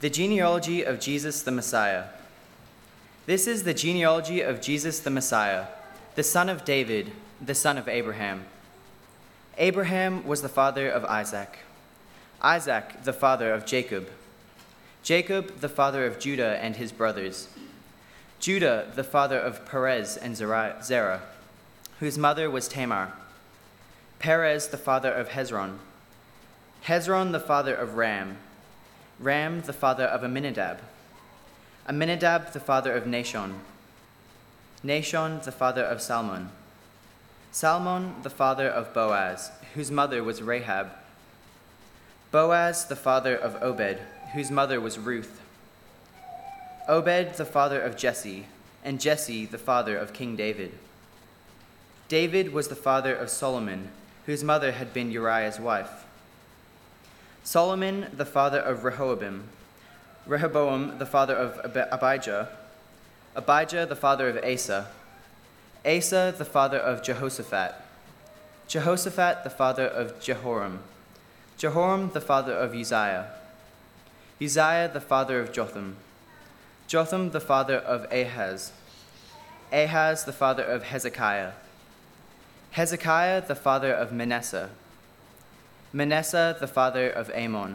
The genealogy of Jesus the Messiah. This is the genealogy of Jesus the Messiah, the son of David, the son of Abraham. Abraham was the father of Isaac, Isaac the father of Jacob, Jacob the father of Judah and his brothers, Judah the father of Perez and Zerah, whose mother was Tamar, Perez the father of Hezron, Hezron the father of Ram, Ram the father of Amminadab, Amminadab the father of Nahshon, Nahshon the father of Salmon, Salmon the father of Boaz, whose mother was Rahab, Boaz the father of Obed, whose mother was Ruth, Obed the father of Jesse, and Jesse the father of King David. David was the father of Solomon, whose mother had been Uriah's wife. Solomon the father of Rehoboam, Rehoboam the father of Abijah, Abijah the father of Asa, Asa the father of Jehoshaphat, Jehoshaphat the father of Jehoram, Jehoram the father of Uzziah, Uzziah the father of Jotham, Jotham the father of Ahaz, Ahaz the father of Hezekiah, Hezekiah the father of Manasseh, Manasseh the father of Amon,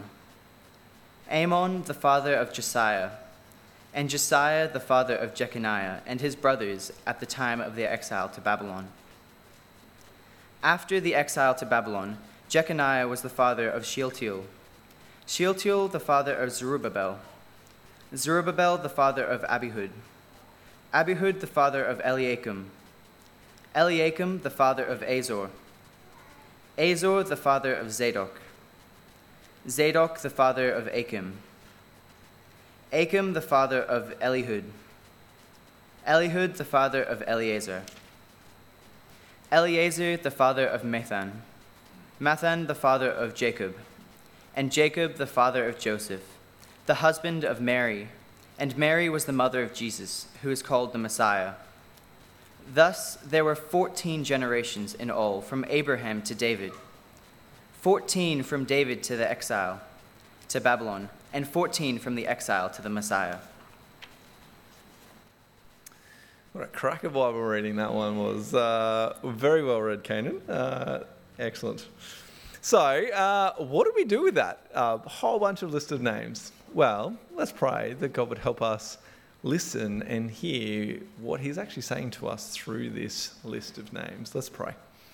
Amon the father of Josiah, and Josiah the father of Jeconiah and his brothers at the time of their exile to Babylon. After the exile to Babylon, Jeconiah was the father of Shealtiel, Shealtiel the father of Zerubbabel, Zerubbabel the father of Abihud, Abihud the father of Eliakim, Eliakim the father of Azor, Azor the father of Zadok, Zadok the father of Achim, Achim the father of Elihud, Elihud the father of Eleazar, Eleazar the father of Mathan, Mathan the father of Jacob, and Jacob the father of Joseph, the husband of Mary, and Mary was the mother of Jesus, who is called the Messiah. Thus there were 14 generations in all, from Abraham to David, 14 from David to the exile to Babylon, and 14 from the exile to the Messiah. What a cracker Bible reading that one was. Very well read, Canaan. Excellent. So, what do we do with that? A whole bunch of list of names. Well, let's pray that God would help us listen and hear what he's actually saying to us through this list of names. Let's pray.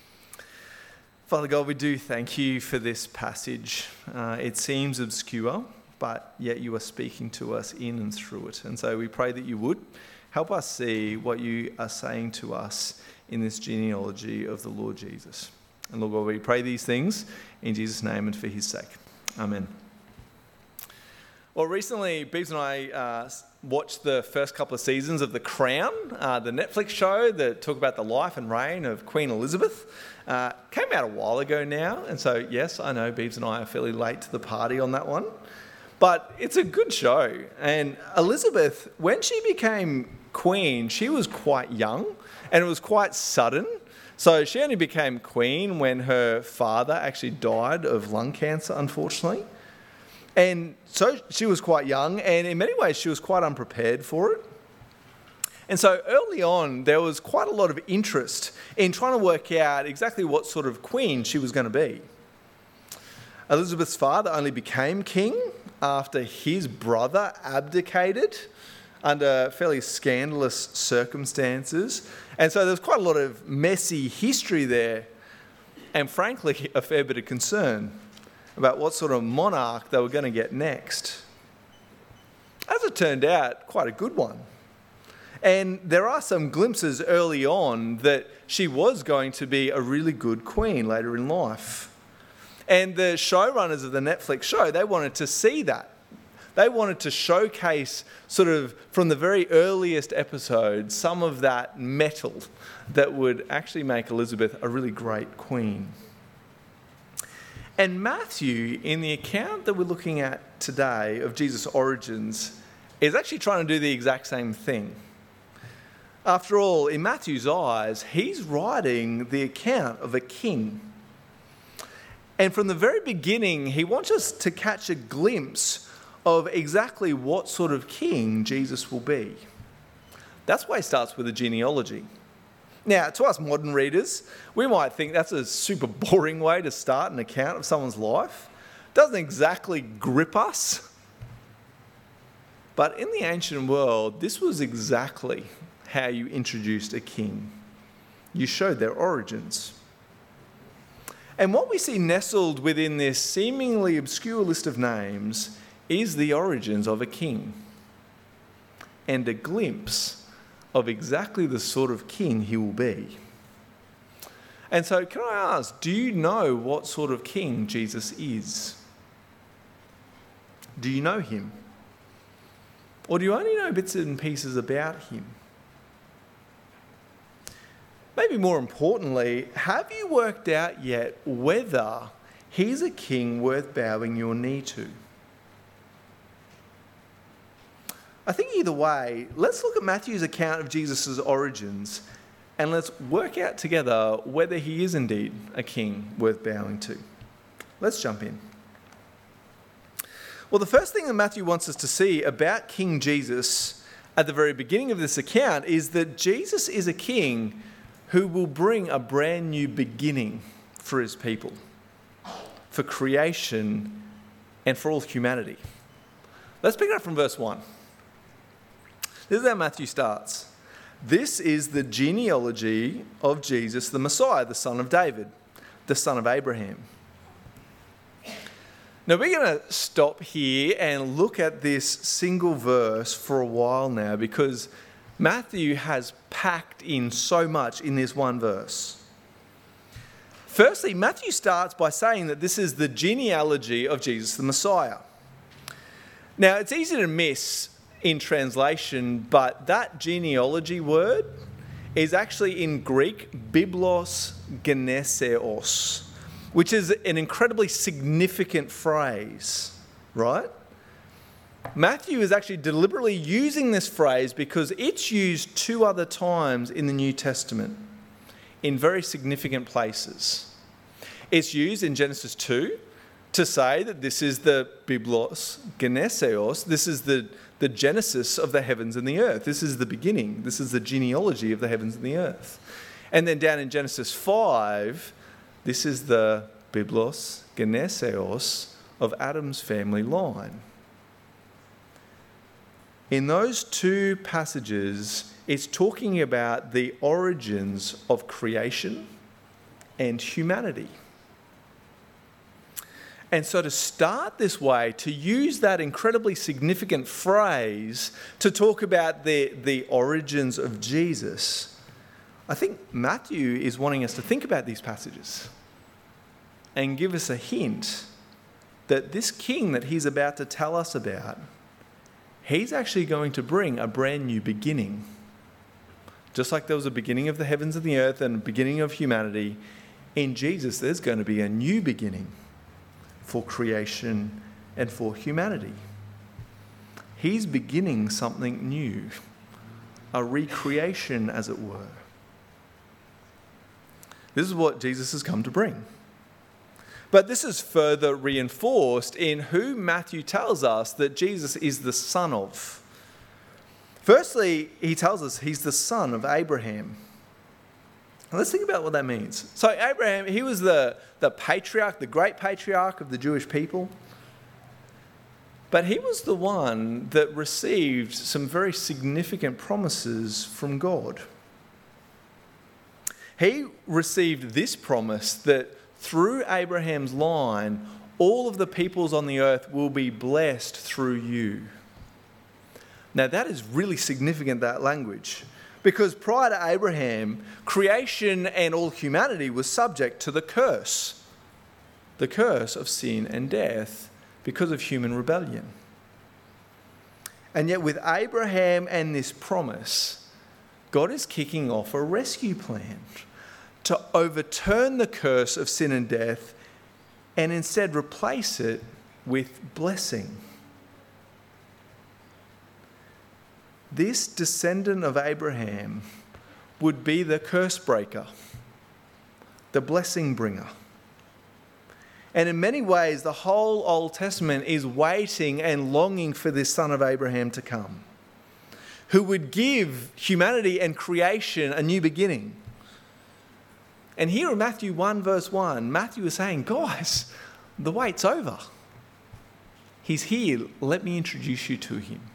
Father God, we do thank you for this passage. It seems obscure, but yet you are speaking to us in and through it. And so we pray that you would help us see what you are saying to us in this genealogy of the Lord Jesus. And Lord God, we pray these things in Jesus' name and for his sake. Amen. Well, recently, Beebs and I watched the first couple of seasons of The Crown, the Netflix show that talked about the life and reign of Queen Elizabeth. Came out a while ago now, and so yes, I know Beebs and I are fairly late to the party on that one. But it's a good show. And Elizabeth, when she became queen, she was quite young, and it was quite sudden. So she only became queen when her father actually died of lung cancer, unfortunately. And so she was quite young, and in many ways she was quite unprepared for it. And so early on, there was quite a lot of interest in trying to work out exactly what sort of queen she was going to be. Elizabeth's father only became king after his brother abdicated under fairly scandalous circumstances. And so there was quite a lot of messy history there, and frankly, a fair bit of concern about what sort of monarch they were going to get next. As it turned out, quite a good one. And there are some glimpses early on that she was going to be a really good queen later in life. And the showrunners of the Netflix show, they wanted to see that. They wanted to showcase sort of from the very earliest episodes some of that metal that would actually make Elizabeth a really great queen. And Matthew, in the account that we're looking at today of Jesus' origins, is actually trying to do the exact same thing. After all, in Matthew's eyes, he's writing the account of a king. And from the very beginning, he wants us to catch a glimpse of exactly what sort of king Jesus will be. That's why he starts with a genealogy. Now, to us modern readers, we might think that's a super boring way to start an account of someone's life. It doesn't exactly grip us. But in the ancient world, this was exactly how you introduced a king. You showed their origins. And what we see nestled within this seemingly obscure list of names is the origins of a king and a glimpse of exactly the sort of king he will be. And so can I ask, do you know what sort of king Jesus is? Do you know him? Or do you only know bits and pieces about him? Maybe more importantly, have you worked out yet whether he's a king worth bowing your knee to? I think either way, let's look at Matthew's account of Jesus' origins and let's work out together whether he is indeed a king worth bowing to. Let's jump in. Well, the first thing that Matthew wants us to see about King Jesus at the very beginning of this account is that Jesus is a king who will bring a brand new beginning for his people, for creation and for all humanity. Let's pick it up from verse 1. This is how Matthew starts. This is the genealogy of Jesus the Messiah, the son of David, the son of Abraham. Now we're going to stop here and look at this single verse for a while now because Matthew has packed in so much in this one verse. Firstly, Matthew starts by saying that this is the genealogy of Jesus the Messiah. Now it's easy to miss in translation, but that genealogy word is actually in Greek biblos geneseos, which is an incredibly significant phrase, right? Matthew is actually deliberately using this phrase because it's used 2 other times in the New Testament in very significant places. It's used in Genesis 2 to say that this is the biblos geneseos, this is the genesis of the heavens and the earth. This is the beginning. This is the genealogy of the heavens and the earth. And then down in Genesis 5, this is the biblos geneseos of Adam's family line. In those 2 passages, it's talking about the origins of creation and humanity. And so to start this way, to use that incredibly significant phrase to talk about the origins of Jesus, I think Matthew is wanting us to think about these passages and give us a hint that this king that he's about to tell us about, he's actually going to bring a brand new beginning. Just like there was a beginning of the heavens and the earth and a beginning of humanity, in Jesus there's going to be a new beginning for creation and for humanity. He's beginning something new, a recreation, as it were. This is what Jesus has come to bring. But this is further reinforced in who Matthew tells us that Jesus is the son of. Firstly, he tells us he's the son of Abraham. Let's think about what that means. So Abraham, he was the patriarch, the great patriarch of the Jewish people. But he was the one that received some very significant promises from God. He received this promise that through Abraham's line, all of the peoples on the earth will be blessed through you. Now that is really significant, that language. Because prior to Abraham, creation and all humanity was subject to the curse of sin and death because of human rebellion. And yet with Abraham and this promise, God is kicking off a rescue plan to overturn the curse of sin and death and instead replace it with blessing. This descendant of Abraham would be the curse breaker, the blessing bringer. And in many ways, the whole Old Testament is waiting and longing for this son of Abraham to come, who would give humanity and creation a new beginning. And here in Matthew 1 verse 1, Matthew is saying, guys, the wait's over. He's here. Let me introduce you to him.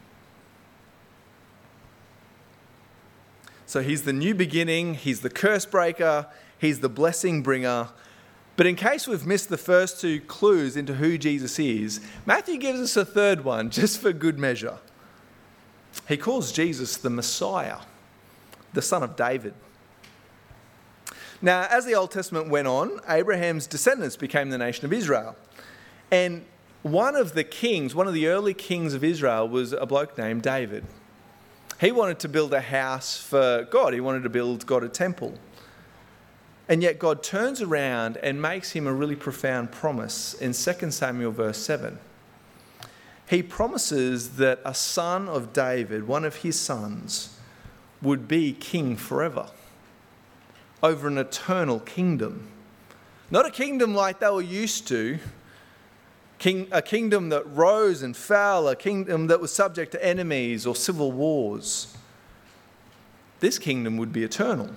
So he's the new beginning. He's the curse breaker. He's the blessing bringer. But in case we've missed the first two clues into who Jesus is, Matthew gives us a third one just for good measure. He calls Jesus the Messiah, the son of David. Now, as the Old Testament went on, Abraham's descendants became the nation of Israel. And one of the early kings of Israel was a bloke named David. He wanted to build a house for God. He wanted to build God a temple. And yet God turns around and makes him a really profound promise in 2 Samuel verse 7. He promises that a son of David, one of his sons, would be king forever over an eternal kingdom. Not a kingdom like they were used to, a kingdom that rose and fell, a kingdom that was subject to enemies or civil wars. This kingdom would be eternal.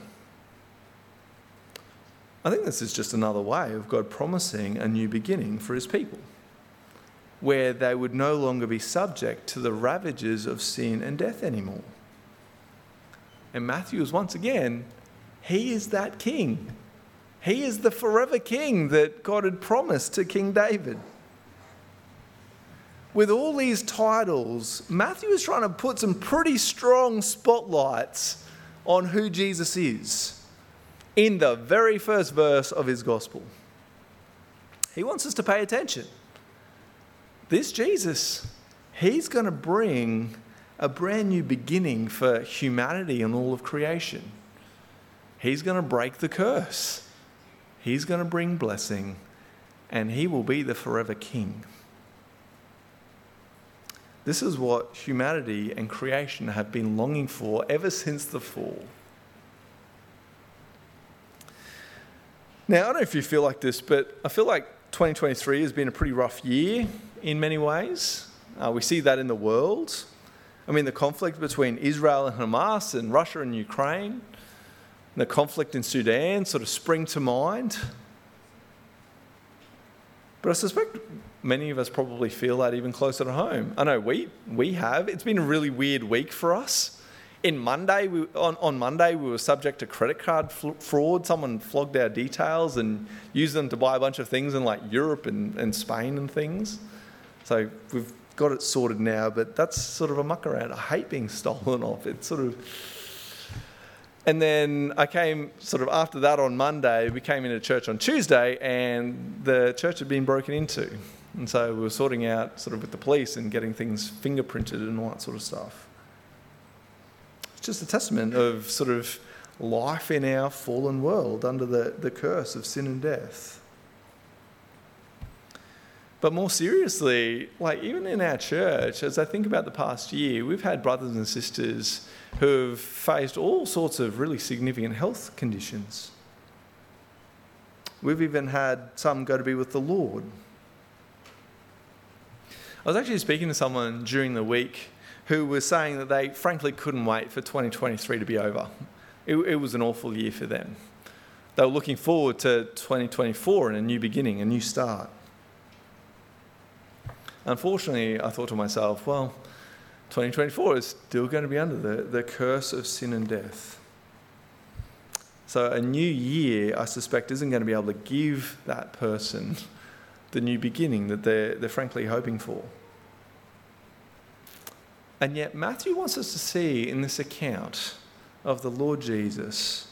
I think this is just another way of God promising a new beginning for his people, where they would no longer be subject to the ravages of sin and death anymore. And Matthew is once again, he is that king. He is the forever king that God had promised to King David. With all these titles, Matthew is trying to put some pretty strong spotlights on who Jesus is in the very first verse of his gospel. He wants us to pay attention. This Jesus, he's going to bring a brand new beginning for humanity and all of creation. He's going to break the curse. He's going to bring blessing, and he will be the forever king. This is what humanity and creation have been longing for ever since the fall. Now, I don't know if you feel like this, but I feel like 2023 has been a pretty rough year in many ways. We see that in the world. I mean, the conflict between Israel and Hamas and Russia and Ukraine, the conflict in Sudan sort of spring to mind. But I suspect many of us probably feel that even closer to home. I know we have. It's been a really weird week for us. On Monday, we were subject to credit card fraud. Someone flogged our details and used them to buy a bunch of things in like Europe and Spain and things. So we've got it sorted now, but that's sort of a muck around. I hate being stolen off. It's sort of... And then I came sort of after that on Monday, we came into church on Tuesday and the church had been broken into. And so we were sorting out sort of with the police and getting things fingerprinted and all that sort of stuff. It's just a testament of sort of life in our fallen world under the curse of sin and death. But more seriously, like even in our church, as I think about the past year, we've had brothers and sisters who have faced all sorts of really significant health conditions. We've even had some go to be with the Lord. I was actually speaking to someone during the week who was saying that they frankly couldn't wait for 2023 to be over. It was an awful year for them. They were looking forward to 2024 and a new beginning, a new start. Unfortunately, I thought to myself, well, 2024 is still going to be under the curse of sin and death. So a new year, I suspect, isn't going to be able to give that person the new beginning that they're frankly hoping for. And yet Matthew wants us to see in this account of the Lord Jesus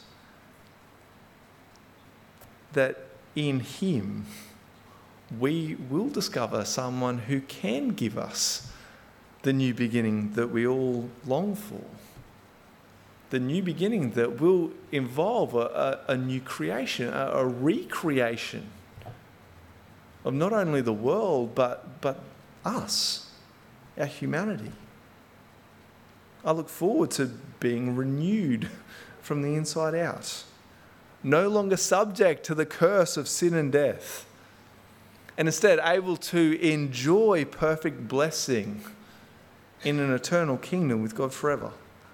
that in him we will discover someone who can give us the new beginning that we all long for. The new beginning that will involve a new creation, a recreation of not only the world, but us, our humanity. I look forward to being renewed from the inside out, no longer subject to the curse of sin and death, and instead able to enjoy perfect blessing in an eternal kingdom with God forever.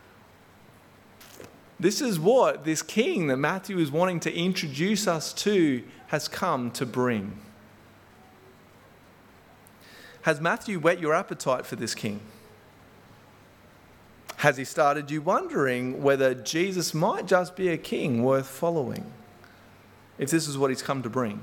This is what this king that Matthew is wanting to introduce us to has come to bring. Has Matthew whet your appetite for this king? Has he started you wondering whether Jesus might just be a king worth following, if this is what he's come to bring?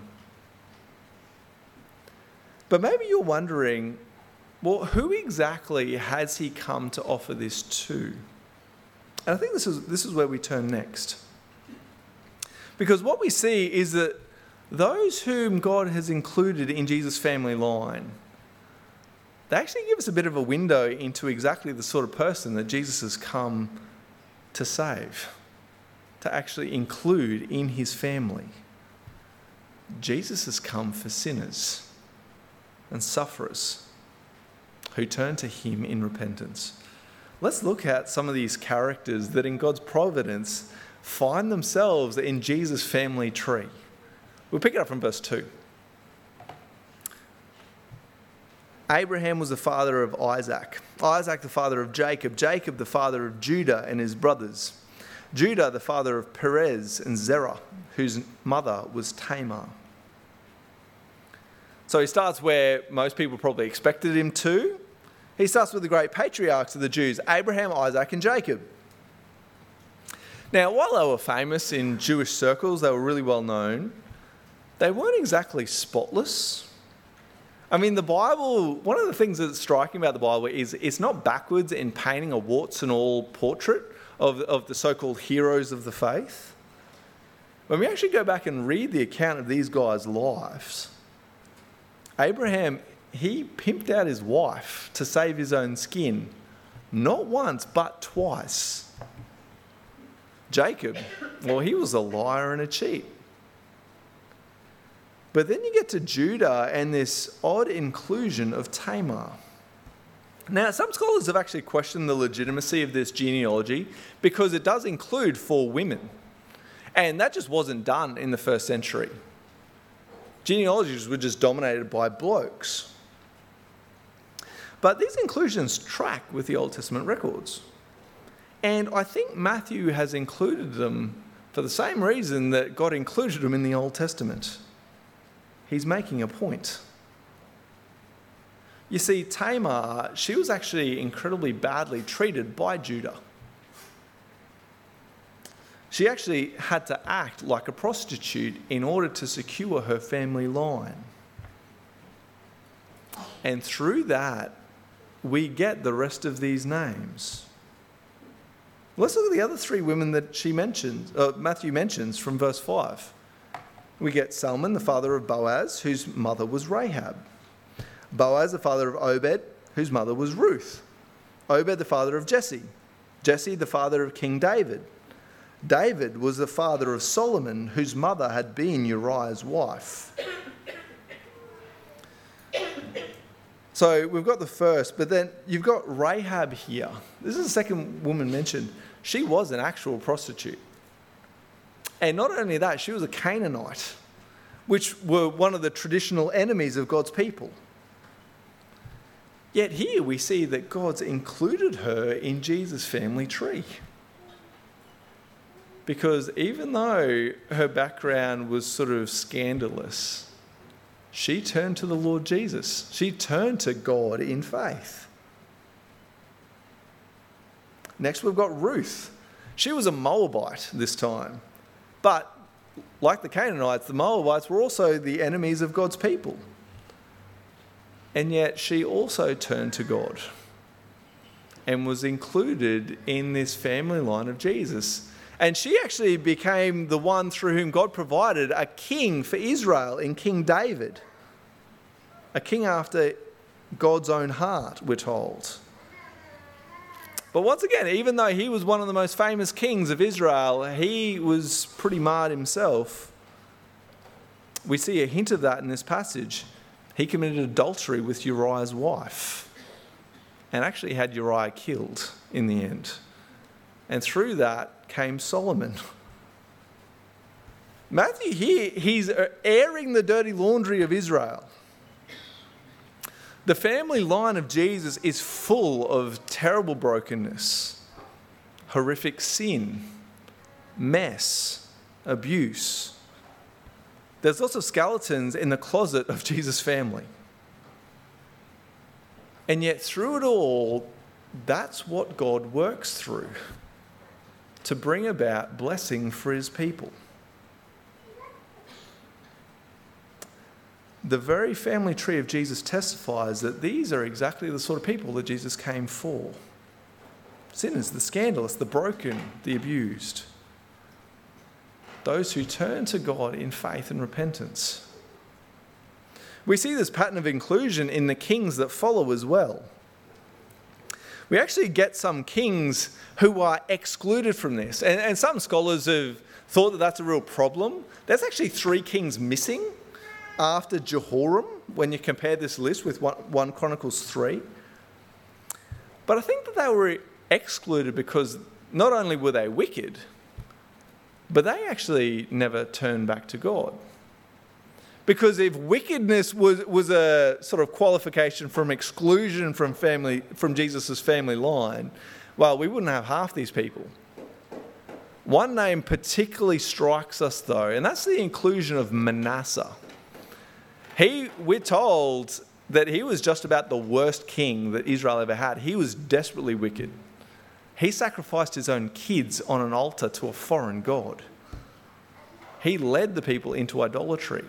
But maybe you're wondering, well, who exactly has he come to offer this to? And I think this is where we turn next. Because what we see is that those whom God has included in Jesus' family line, they actually give us a bit of a window into exactly the sort of person that Jesus has come to save, to actually include in his family. Jesus has come for sinners and sufferers who turn to him in repentance. Let's look at some of these characters that in God's providence find themselves in Jesus' family tree. We'll pick it up from verse 2. Abraham was the father of Isaac. Isaac the father of Jacob. Jacob the father of Judah and his brothers. Judah the father of Perez and Zerah, whose mother was Tamar. So he starts where most people probably expected him to. He starts with the great patriarchs of the Jews, Abraham, Isaac and Jacob. Now, while they were famous in Jewish circles, they were really well known, they weren't exactly spotless. I mean, the Bible, one of the things that's striking about the Bible is it's not backwards in painting a warts and all portrait of the so-called heroes of the faith. When we actually go back and read the account of these guys' lives, Abraham, he pimped out his wife to save his own skin, not once, but twice. Jacob, well, he was a liar and a cheat. But then you get to Judah and this odd inclusion of Tamar. Now, some scholars have actually questioned the legitimacy of this genealogy because it does include 4 women. And that just wasn't done in the first century. Genealogies were just dominated by blokes. But these inclusions track with the Old Testament records. And I think Matthew has included them for the same reason that God included them in the Old Testament. He's making a point. You see, Tamar, she was actually incredibly badly treated by Judah. She actually had to act like a prostitute in order to secure her family line. And through that, we get the rest of these names. Let's look at the other 3 women that Matthew mentions from verse 5. We get Salmon, the father of Boaz, whose mother was Rahab. Boaz, the father of Obed, whose mother was Ruth. Obed, the father of Jesse. Jesse, the father of King David. David was the father of Solomon, whose mother had been Uriah's wife. So we've got the first, but then you've got Rahab here. This is the second woman mentioned. She was an actual prostitute. And not only that, she was a Canaanite, which were one of the traditional enemies of God's people. Yet here we see that God's included her in Jesus' family tree. Because even though her background was sort of scandalous, she turned to the Lord Jesus. She turned to God in faith. Next, we've got Ruth. She was a Moabite this time. But like the Canaanites, the Moabites were also the enemies of God's people. And yet she also turned to God and was included in this family line of Jesus. And she actually became the one through whom God provided a king for Israel in King David. A king after God's own heart, we're told. But once again, even though he was one of the most famous kings of Israel, he was pretty marred himself. We see a hint of that in this passage. He committed adultery with Uriah's wife and actually had Uriah killed in the end. And through that came Solomon. Matthew here, he's airing the dirty laundry of Israel. The family line of Jesus is full of terrible brokenness, horrific sin, mess, abuse. There's lots of skeletons in the closet of Jesus' family. And yet through it all, that's what God works through to bring about blessing for his people. The very family tree of Jesus testifies that these are exactly the sort of people that Jesus came for. Sinners, the scandalous, the broken, the abused. Those who turn to God in faith and repentance. We see this pattern of inclusion in the kings that follow as well. We actually get some kings who are excluded from this. And some scholars have thought that that's a real problem. There's actually 3 kings missing after Jehoram, when you compare this list with 1 Chronicles 3. But I think that they were excluded because not only were they wicked, but they actually never turned back to God. Because if wickedness was a sort of qualification from exclusion from Jesus' family line, well, we wouldn't have half these people. One name particularly strikes us though, and that's the inclusion of Manasseh. We're told that he was just about the worst king that Israel ever had. He was desperately wicked. He sacrificed his own kids on an altar to a foreign god. He led the people into idolatry.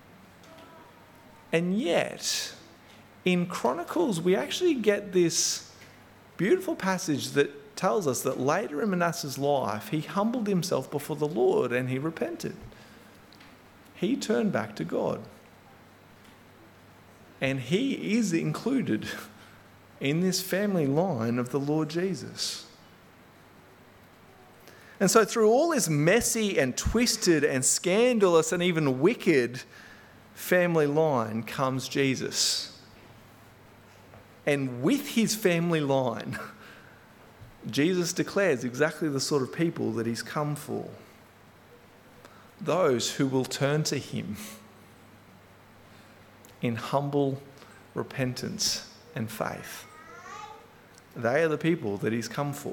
And yet, in Chronicles, we actually get this beautiful passage that tells us that later in Manasseh's life, he humbled himself before the Lord and he repented. He turned back to God. And he is included in this family line of the Lord Jesus. And so through all this messy and twisted and scandalous and even wicked family line comes Jesus. And with his family line, Jesus declares exactly the sort of people that he's come for. Those who will turn to him in humble repentance and faith. They are the people that he's come for.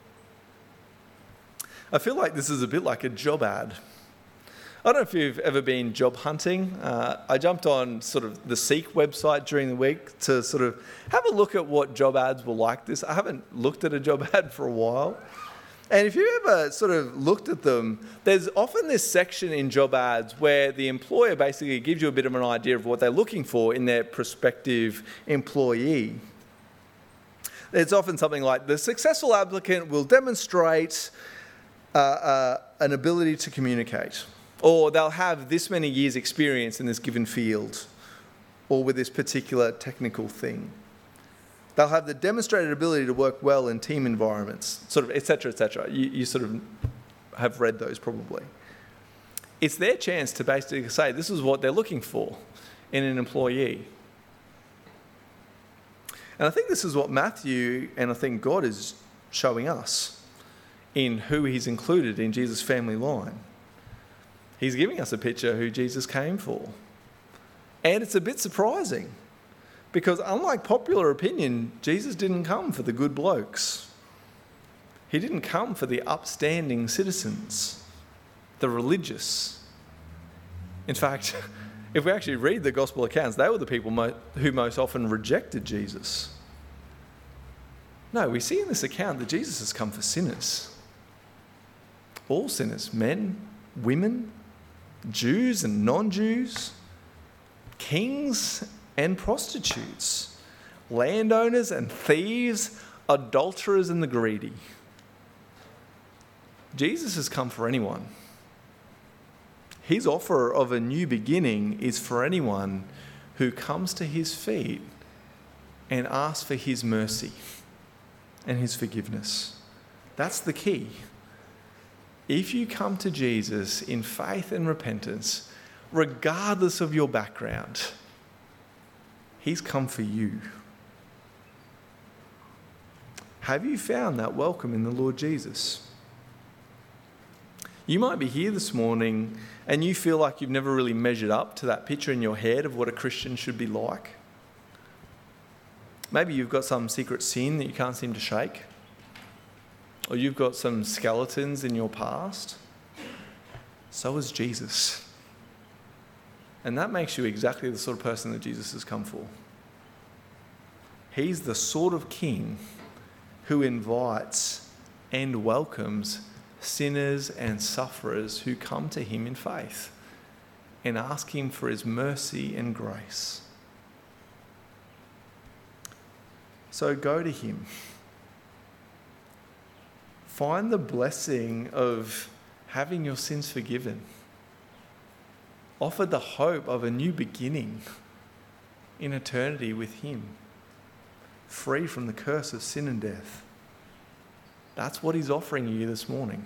I feel like this is a bit like a job ad. I don't know if you've ever been job hunting. I jumped on sort of the Seek website during the week to sort of have a look at what job ads were like this. I haven't looked at a job ad for a while. And if you ever sort of looked at them, there's often this section in job ads where the employer basically gives you a bit of an idea of what they're looking for in their prospective employee. It's often something like, the successful applicant will demonstrate an ability to communicate, or they'll have this many years' experience in this given field, or with this particular technical thing. They'll have the demonstrated ability to work well in team environments, sort of, etc., etc. You sort of have read those probably. It's their chance to basically say this is what they're looking for in an employee. And I think this is what Matthew and I think God is showing us in who he's included in Jesus' family line. He's giving us a picture of who Jesus came for. And it's a bit surprising because unlike popular opinion, Jesus didn't come for the good blokes. He didn't come for the upstanding citizens, the religious. In fact, if we actually read the gospel accounts, they were the people who most often rejected Jesus. No, we see in this account that Jesus has come for sinners. All sinners, men, women, Jews and non-Jews, kings and prostitutes, landowners and thieves, adulterers and the greedy. Jesus has come for anyone. His offer of a new beginning is for anyone who comes to his feet and asks for his mercy and his forgiveness. That's the key. If you come to Jesus in faith and repentance, regardless of your background, he's come for you. Have you found that welcome in the Lord Jesus? You might be here this morning and you feel like you've never really measured up to that picture in your head of what a Christian should be like. Maybe you've got some secret sin that you can't seem to shake. Or you've got some skeletons in your past. So is Jesus. And that makes you exactly the sort of person that Jesus has come for. He's the sort of king who invites and welcomes sinners and sufferers who come to him in faith and ask him for his mercy and grace. So go to him. Find the blessing of having your sins forgiven. Offer the hope of a new beginning in eternity with him, free from the curse of sin and death. That's what he's offering you this morning.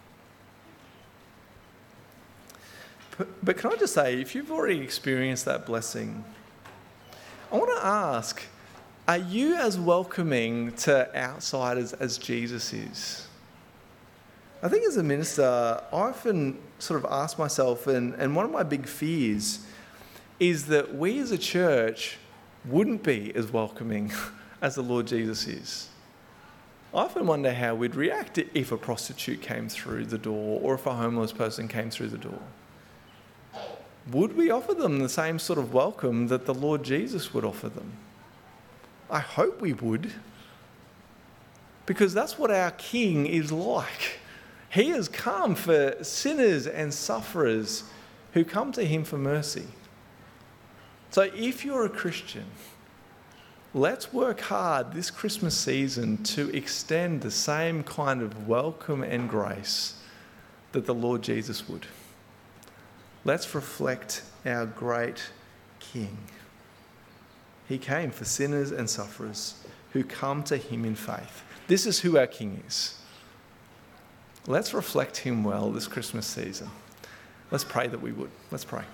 But can I just say, if you've already experienced that blessing, I want to ask, are you as welcoming to outsiders as Jesus is? I think as a minister, I often sort of ask myself, and one of my big fears is that we as a church wouldn't be as welcoming as the Lord Jesus is. I often wonder how we'd react if a prostitute came through the door or if a homeless person came through the door. Would we offer them the same sort of welcome that the Lord Jesus would offer them? I hope we would, because that's what our King is like. He has come for sinners and sufferers who come to him for mercy. So if you're a Christian, let's work hard this Christmas season to extend the same kind of welcome and grace that the Lord Jesus would. Let's reflect our great King. He came for sinners and sufferers who come to him in faith. This is who our King is. Let's reflect him well this Christmas season. Let's pray that we would. Let's pray.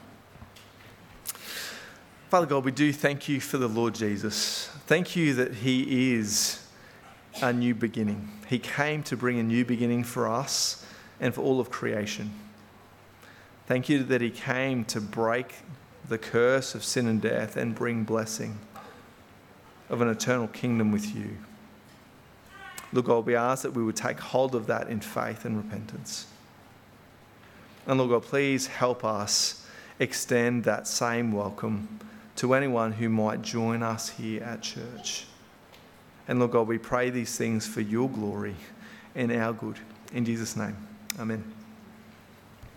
Father God, we do thank you for the Lord Jesus. Thank you that he is a new beginning. He came to bring a new beginning for us and for all of creation. Thank you that he came to break the curse of sin and death and bring blessing of an eternal kingdom with you. Lord God, we ask that we would take hold of that in faith and repentance. And Lord God, please help us extend that same welcome to anyone who might join us here at church. And Lord God, we pray these things for your glory and our good. In Jesus' name, amen.